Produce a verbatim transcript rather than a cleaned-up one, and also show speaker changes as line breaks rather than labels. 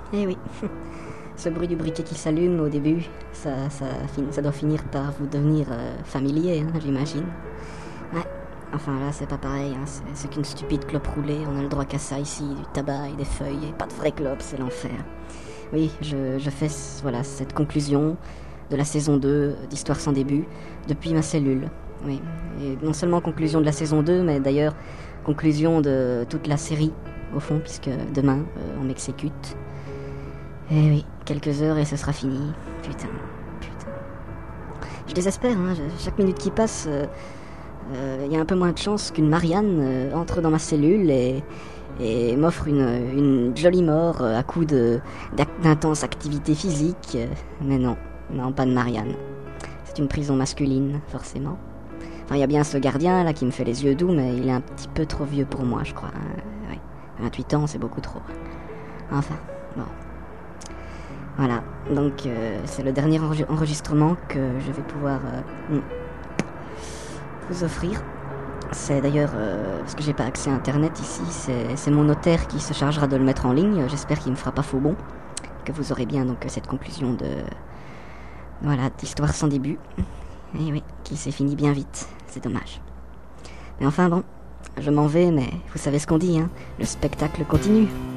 Eh oui, ce bruit du briquet qui s'allume au début, ça, ça, fin- ça doit finir par vous devenir euh, familier, hein, j'imagine. Ouais, enfin là c'est pas pareil, hein, c'est, c'est qu'une stupide clope roulée, on a le droit qu'à ça ici, du tabac et des feuilles, et pas de vraie clope, c'est l'enfer. Oui, je, je fais voilà, cette conclusion de la saison deux d'Histoire sans début depuis ma cellule. Oui, et non seulement conclusion de la saison deux, mais d'ailleurs conclusion de toute la série, au fond, puisque demain euh, on m'exécute. Eh oui, quelques heures et ce sera fini. Putain, putain. Je désespère, hein, je- chaque minute qui passe, il euh, euh, y a un peu moins de chance qu'une Marianne euh, entre dans ma cellule et, et m'offre une, une jolie mort euh, à coup de, d'ac- d'intense activité physique. euh, Mais non, non, pas de Marianne. C'est une prison masculine, forcément. Enfin, il y a bien ce gardien là qui me fait les yeux doux, mais il est un petit peu trop vieux pour moi, je crois. Euh, ouais. vingt-huit ans, c'est beaucoup trop. Enfin, bon. Voilà, donc euh, c'est le dernier enre- enregistrement que je vais pouvoir euh, vous offrir. C'est d'ailleurs, euh, parce que j'ai pas accès à internet ici, c'est, c'est mon notaire qui se chargera de le mettre en ligne. J'espère qu'il me fera pas faux bon, que vous aurez bien donc cette conclusion de... Voilà, d'histoire sans début. Et oui, qui s'est fini bien vite, c'est dommage. Mais enfin bon, je m'en vais, mais vous savez ce qu'on dit, hein, le spectacle continue.